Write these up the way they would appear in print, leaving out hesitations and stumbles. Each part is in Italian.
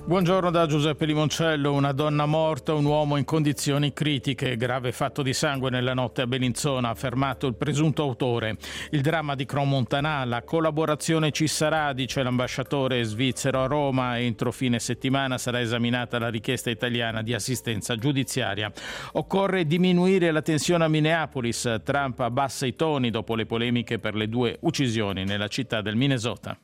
Buongiorno da Giuseppe Limoncello. Una donna morta, un uomo in condizioni critiche. Grave fatto di sangue nella notte a Bellinzona, ha fermato il presunto autore. Il dramma di Crans-Montana, la collaborazione ci sarà, dice l'ambasciatore svizzero a Roma. Entro fine settimana sarà esaminata la richiesta italiana di assistenza giudiziaria. Occorre diminuire la tensione a Minneapolis. Trump abbassa i toni dopo le polemiche per le 2 uccisioni nella città del Minnesota.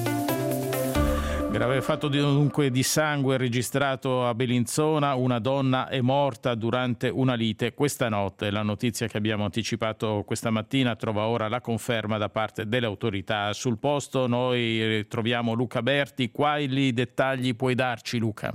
Grave fatto dunque di sangue registrato a Bellinzona, una donna è morta durante una lite questa notte. La notizia che abbiamo anticipato questa mattina trova ora la conferma da parte delle autorità. Sul posto noi troviamo Luca Berti. Quali dettagli puoi darci, Luca?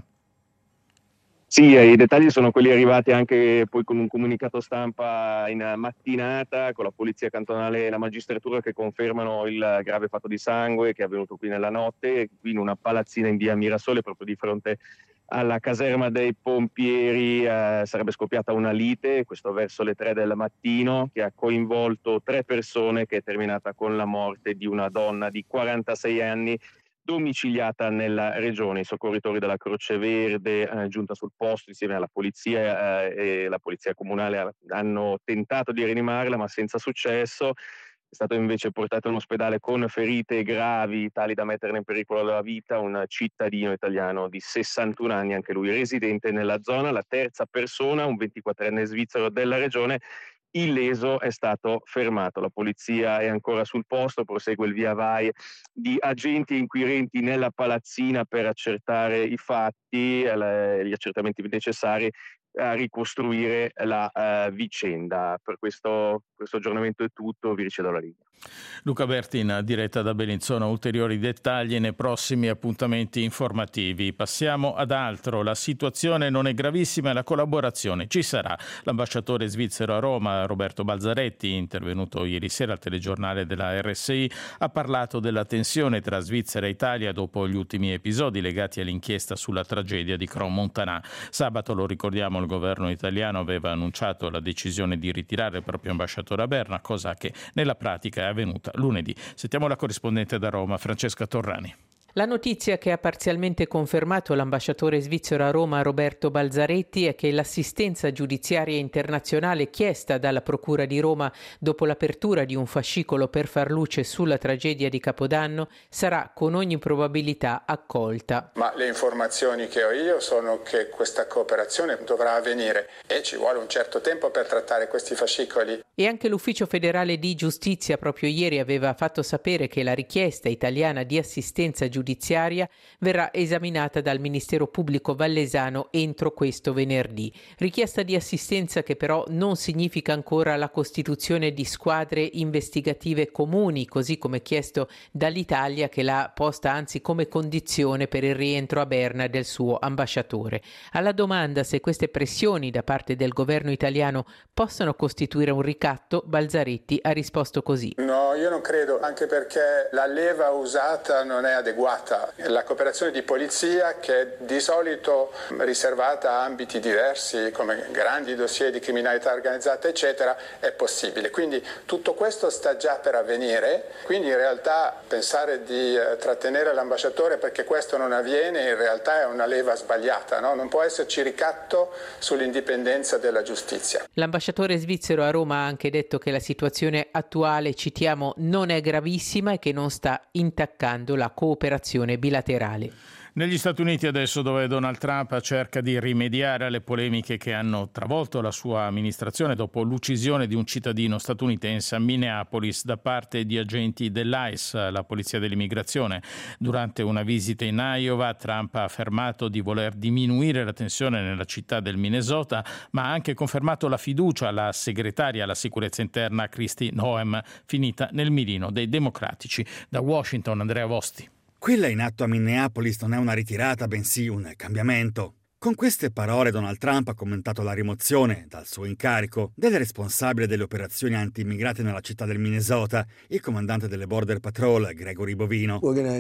Sì, i dettagli sono quelli arrivati anche poi con un comunicato stampa in mattinata, con la polizia cantonale e la magistratura che confermano il grave fatto di sangue che è avvenuto qui nella notte, qui in una palazzina in via Mirasole, proprio di fronte alla caserma dei pompieri. Sarebbe scoppiata una lite, questo verso le 3 del mattino, che ha coinvolto 3 persone, che è terminata con la morte di una donna di 46 anni, domiciliata nella regione. I soccorritori della Croce Verde, giunta sul posto insieme alla polizia e la polizia comunale, hanno tentato di rianimarla ma senza successo. È stato invece portato in ospedale con ferite gravi tali da metterne in pericolo la vita un cittadino italiano di 61 anni, anche lui residente nella zona. La terza persona, un 24enne svizzero della regione, illeso, è stato fermato. La polizia è ancora sul posto, prosegue il via vai di agenti e inquirenti nella palazzina per accertare i fatti, gli accertamenti necessari a ricostruire la vicenda. Per questo aggiornamento è tutto, vi ricevo la linea. Luca Berti in diretta da Bellinzona. Ulteriori dettagli nei prossimi appuntamenti informativi. Passiamo ad altro. La situazione non è gravissima e la collaborazione ci sarà. L'ambasciatore svizzero a Roma, Roberto Balzaretti, intervenuto ieri sera al telegiornale della RSI, ha parlato della tensione tra Svizzera e Italia dopo gli ultimi episodi legati all'inchiesta sulla tragedia di Crans-Montana. Sabato, lo ricordiamo, il governo italiano aveva annunciato la decisione di ritirare il proprio ambasciatore a Berna, cosa che nella pratica è avvenuta lunedì. Sentiamo la corrispondente da Roma, Francesca Torrani. La notizia che ha parzialmente confermato l'ambasciatore svizzero a Roma Roberto Balzaretti è che l'assistenza giudiziaria internazionale chiesta dalla Procura di Roma dopo l'apertura di un fascicolo per far luce sulla tragedia di Capodanno sarà con ogni probabilità accolta. Ma le informazioni che ho io sono che questa cooperazione dovrà avvenire e ci vuole un certo tempo per trattare questi fascicoli. E anche l'Ufficio federale di giustizia proprio ieri aveva fatto sapere che la richiesta italiana di assistenza giudiziaria verrà esaminata dal Ministero Pubblico Vallesano entro questo venerdì. Richiesta di assistenza che però non significa ancora la costituzione di squadre investigative comuni, così come chiesto dall'Italia, che l'ha posta anzi come condizione per il rientro a Berna del suo ambasciatore. Alla domanda se queste pressioni da parte del governo italiano possano costituire un ricatto, Balzaretti ha risposto così. No, io non credo, anche perché la leva usata non è adeguata. La cooperazione di polizia, che è di solito riservata a ambiti diversi come grandi dossier di criminalità organizzata eccetera, è possibile. Quindi tutto questo sta già per avvenire, quindi in realtà pensare di trattenere l'ambasciatore perché questo non avviene in realtà è una leva sbagliata, no? Non può esserci ricatto sull'indipendenza della giustizia. L'ambasciatore svizzero a Roma ha anche detto che la situazione attuale, citiamo, non è gravissima e che non sta intaccando la cooperazione bilaterale. Negli Stati Uniti adesso, dove Donald Trump cerca di rimediare alle polemiche che hanno travolto la sua amministrazione dopo l'uccisione di un cittadino statunitense a Minneapolis da parte di agenti dell'ICE, la polizia dell'immigrazione. Durante una visita in Iowa, Trump ha affermato di voler diminuire la tensione nella città del Minnesota, ma ha anche confermato la fiducia alla segretaria alla sicurezza interna Kristi Noem, finita nel mirino dei democratici. Da Washington, Andrea Vosti. Quella in atto a Minneapolis non è una ritirata, bensì un cambiamento. Con queste parole Donald Trump ha commentato la rimozione dal suo incarico del responsabile delle operazioni anti-immigrati nella città del Minnesota, il comandante delle Border Patrol, Gregory Bovino.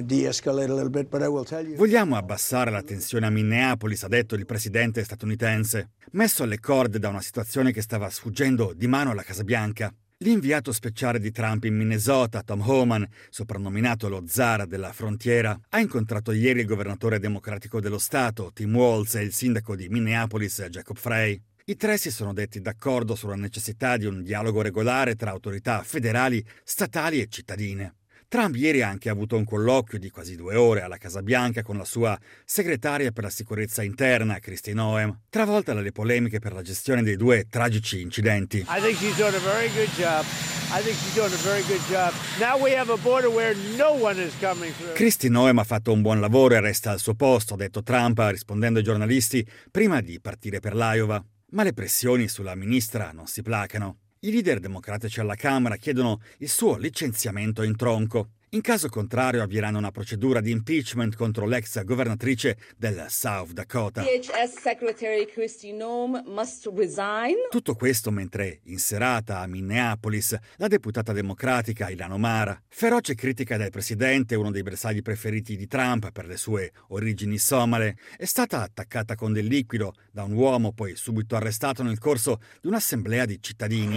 Vogliamo abbassare la tensione a Minneapolis, ha detto il presidente statunitense, messo alle corde da una situazione che stava sfuggendo di mano alla Casa Bianca. L'inviato speciale di Trump in Minnesota, Tom Homan, soprannominato lo zar della frontiera, ha incontrato ieri il governatore democratico dello Stato, Tim Walz, e il sindaco di Minneapolis, Jacob Frey. I tre si sono detti d'accordo sulla necessità di un dialogo regolare tra autorità federali, statali e cittadine. Trump ieri ha anche avuto un colloquio di quasi 2 ore alla Casa Bianca con la sua segretaria per la sicurezza interna, Kristi Noem, travolta dalle polemiche per la gestione dei 2 tragici incidenti. I think she's doing a very good job. Now we have a border where no one is coming through. Kristi Noem ha fatto un buon lavoro e resta al suo posto, ha detto Trump rispondendo ai giornalisti prima di partire per l'Iowa. Ma le pressioni sulla ministra non si placano. I leader democratici alla Camera chiedono il suo licenziamento in tronco. In caso contrario avvieranno una procedura di impeachment contro l'ex governatrice del South Dakota. DHS Secretary Kristi Noem must resign. Tutto questo mentre in serata a Minneapolis la deputata democratica Ilhan Omar, feroce critica del presidente, uno dei bersagli preferiti di Trump per le sue origini somale, è stata attaccata con del liquido da un uomo poi subito arrestato nel corso di un'assemblea di cittadini.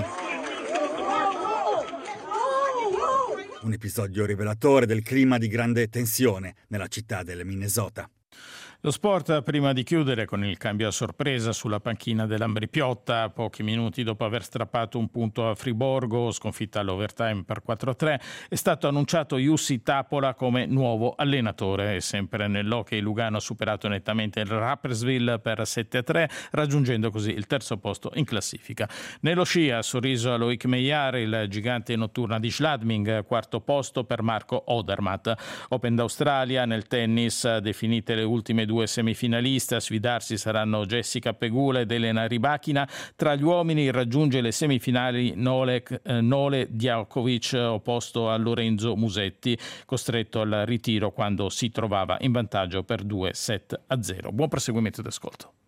Un episodio rivelatore del clima di grande tensione nella città del Minnesota. Lo sport prima di chiudere con il cambio a sorpresa sulla panchina dell'Ambri Piotta. Pochi minuti dopo aver strappato un punto a Friborgo, sconfitta all'overtime per 4-3, è stato annunciato Jussi Tapola come nuovo allenatore. E sempre nell'hockey Lugano ha superato nettamente il Rapperswil per 7-3, raggiungendo così il terzo posto in classifica. Nello sci ha sorriso a Loic Meillard, il gigante notturna di Schladming, quarto posto per Marco Odermatt. Open d'Australia, nel tennis, definite le ultime 2 semifinaliste. A sfidarsi saranno Jessica Pegula ed Elena Rybakina. Tra gli uomini raggiunge le semifinali Nole Djokovic, opposto a Lorenzo Musetti, costretto al ritiro quando si trovava in vantaggio per 2-7-0. Buon proseguimento d'ascolto.